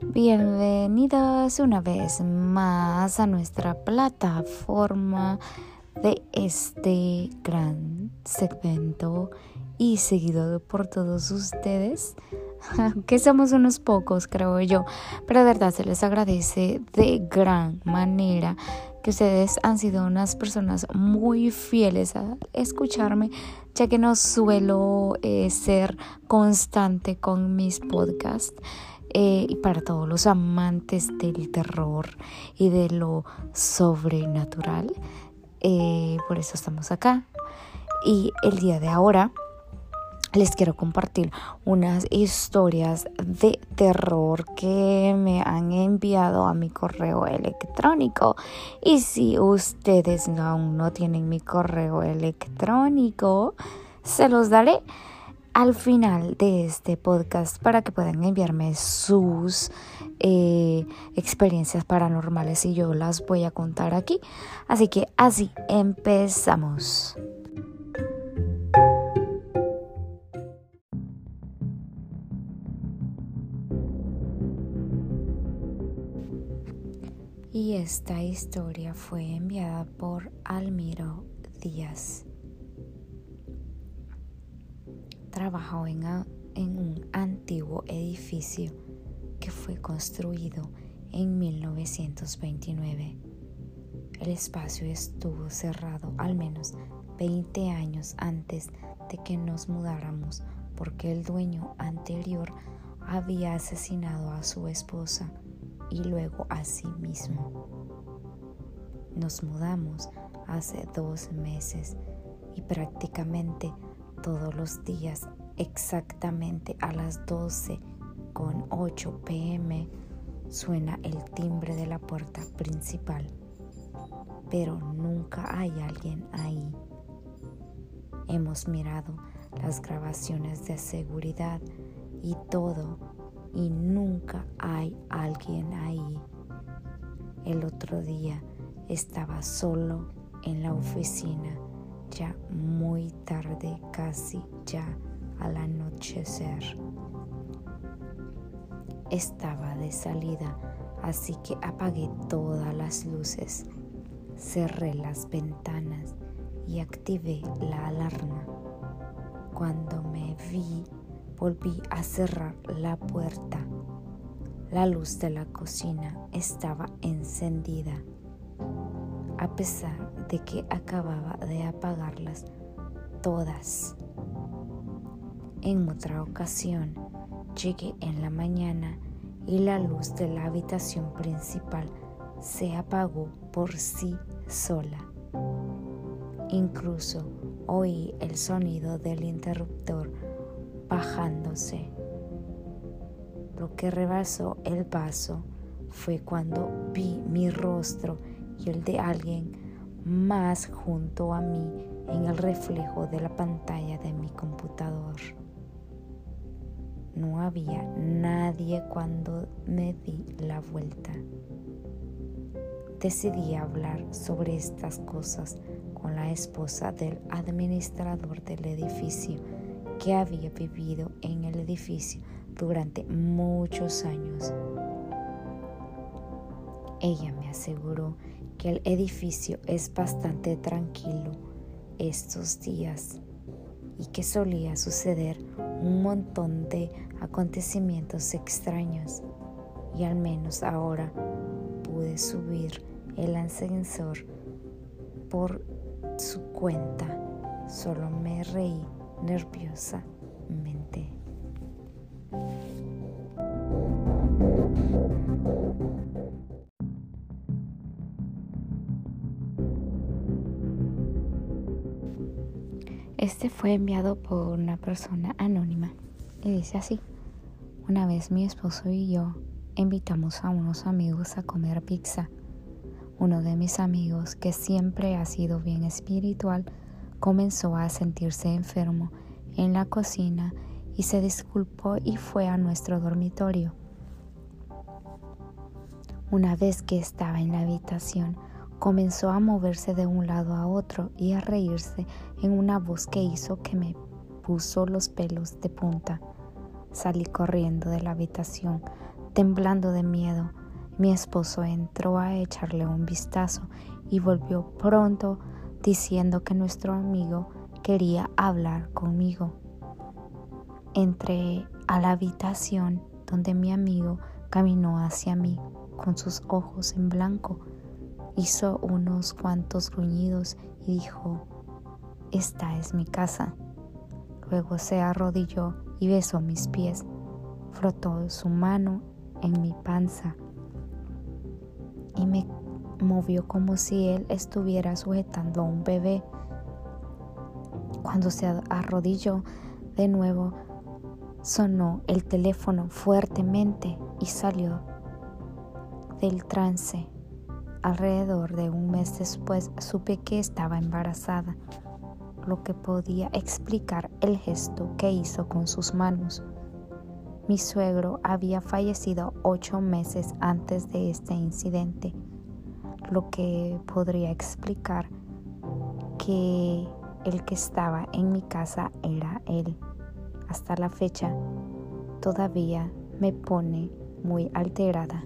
Bienvenidos una vez más a nuestra plataforma de este gran segmento y seguido por todos ustedes, que somos unos pocos, creo yo, pero de verdad se les agradece de gran manera que ustedes han sido unas personas muy fieles a escucharme, ya que no suelo ser constante con mis podcasts. Y para todos los amantes del terror y de lo sobrenatural, por eso estamos acá. Y el día de ahora les quiero compartir unas historias de terror que me han enviado a mi correo electrónico. Y si ustedes aún no tienen mi correo electrónico, se los daré al final de este podcast para que puedan enviarme sus experiencias paranormales y yo las voy a contar aquí. Así que así empezamos. Y esta historia fue enviada por Almiro Díaz. Trabajó en un antiguo edificio que fue construido en 1929. El espacio estuvo cerrado al menos 20 años antes de que nos mudáramos porque el dueño anterior había asesinado a su esposa y luego a sí mismo. Nos mudamos hace 2 meses y prácticamente todos los días, exactamente a las 12:08 p.m, suena el timbre de la puerta principal, pero nunca hay alguien ahí. Hemos mirado las grabaciones de seguridad y todo, y nunca hay alguien ahí. El otro día estaba solo en la oficina, ya muy tarde, casi ya al anochecer. Estaba de salida, así que apagué todas las luces, cerré las ventanas y activé la alarma. Cuando me vi, volví a cerrar la puerta. La luz de la cocina estaba encendida, a pesar de que acababa de apagarlas todas. En otra ocasión, llegué en la mañana y la luz de la habitación principal se apagó por sí sola. Incluso oí el sonido del interruptor bajándose. Lo que rebasó el vaso fue cuando vi mi rostro y el de alguien más junto a mí en el reflejo de la pantalla de mi computador. No había nadie cuando me di la vuelta. Decidí hablar sobre estas cosas con la esposa del administrador del edificio, que había vivido en el edificio durante muchos años. Ella me aseguró que el edificio es bastante tranquilo estos días y que solía suceder un montón de acontecimientos extraños, y al menos ahora pude subir el ascensor por su cuenta. Solo me reí nerviosamente. Este fue enviado por una persona anónima y dice así: una vez mi esposo y yo invitamos a unos amigos a comer pizza. Uno de mis amigos, que siempre ha sido bien espiritual, comenzó a sentirse enfermo en la cocina y se disculpó y fue a nuestro dormitorio. Una vez que estaba en la habitación, comenzó a moverse de un lado a otro y a reírse en una voz que hizo que me puso los pelos de punta. Salí corriendo de la habitación Temblando de miedo, mi esposo entró a echarle un vistazo y volvió pronto diciendo que nuestro amigo quería hablar conmigo. Entré a la habitación donde mi amigo caminó hacia mí con sus ojos en blanco. Hizo unos cuantos gruñidos y dijo: "Esta es mi casa". Luego se arrodilló y besó mis pies. Frotó su mano en mi panza y me movió como si él estuviera sujetando a un bebé. Cuando se arrodilló de nuevo, sonó el teléfono fuertemente y salió del trance. Alrededor de un mes después supe que estaba embarazada, lo que podía explicar el gesto que hizo con sus manos. Mi suegro había fallecido 8 meses antes de este incidente, lo que podría explicar que el que estaba en mi casa era él. Hasta la fecha, todavía me pone muy alterada.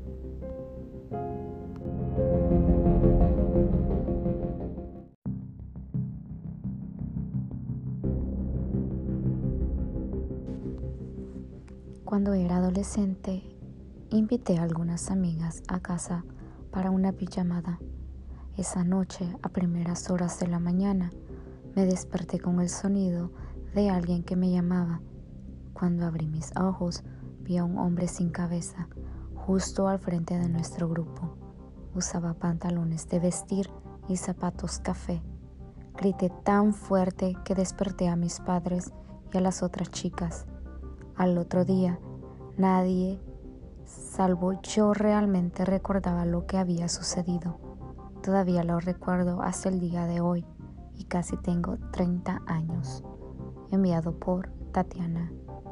Cuando era adolescente, invité a algunas amigas a casa para una pijamada. Esa noche, a primeras horas de la mañana, me desperté con el sonido de alguien que me llamaba. Cuando abrí mis ojos, vi a un hombre sin cabeza, justo al frente de nuestro grupo. Usaba pantalones de vestir y zapatos café. Grité tan fuerte que desperté a mis padres y a las otras chicas. Al otro día, nadie, salvo yo, realmente recordaba lo que había sucedido. Todavía lo recuerdo hasta el día de hoy y casi tengo 30 años. Enviado por Tatiana.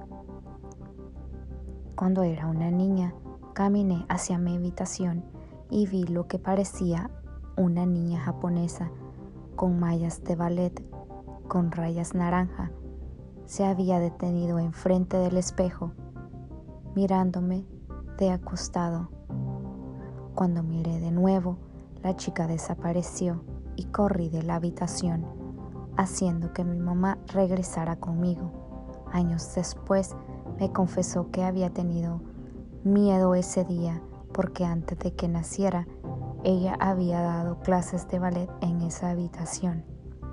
Cuando era una niña, caminé hacia mi habitación y vi lo que parecía una niña japonesa con mallas de ballet, con rayas naranja. Se había detenido enfrente del espejo, mirándome de acostado. Cuando miré de nuevo, la chica desapareció y corrí de la habitación, haciendo que mi mamá regresara conmigo. Años después, me confesó que había tenido miedo ese día porque antes de que naciera, ella había dado clases de ballet en esa habitación.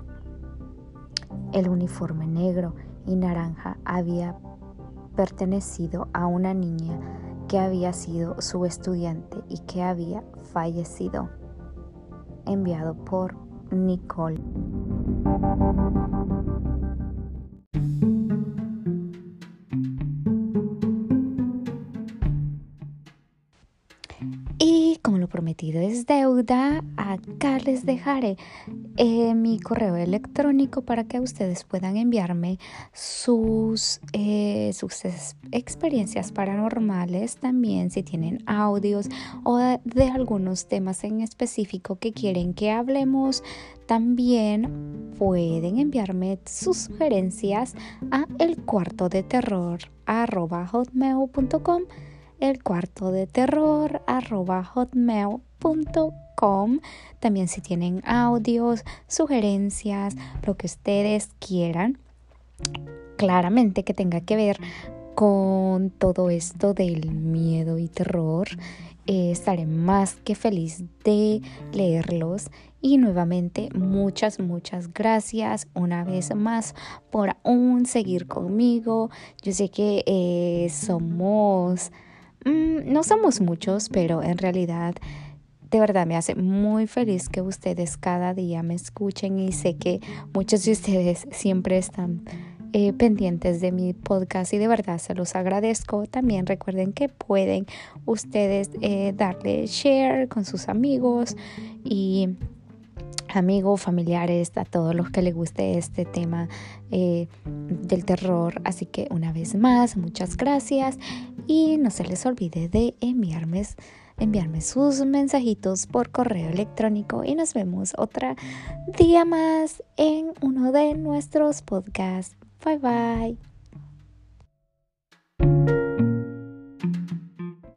El uniforme negro y naranja había pertenecido a una niña que había sido su estudiante y que había fallecido. Enviado por Nicole. Y como lo prometido es deuda, acá les dejaré mi correo electrónico para que ustedes puedan enviarme sus experiencias paranormales, también si tienen audios o de algunos temas en específico que quieren que hablemos. También pueden enviarme sus sugerencias a elcuartodeterror@hotmail.com elcuartodeterror@hotmail.com. También si tienen audios, sugerencias, lo que ustedes quieran, claramente que tenga que ver con todo esto del miedo y terror, estaré más que feliz de leerlos. Y nuevamente muchas gracias una vez más por aún seguir conmigo. Yo sé que no somos muchos, pero en realidad de verdad me hace muy feliz que ustedes cada día me escuchen y sé que muchos de ustedes siempre están pendientes de mi podcast y de verdad se los agradezco. También recuerden que pueden ustedes darle share con sus amigos familiares, a todos los que les guste este tema del terror. Así que una vez más, muchas gracias y no se les olvide de enviarme sus mensajitos por correo electrónico y nos vemos otro día más en uno de nuestros podcasts. Bye bye.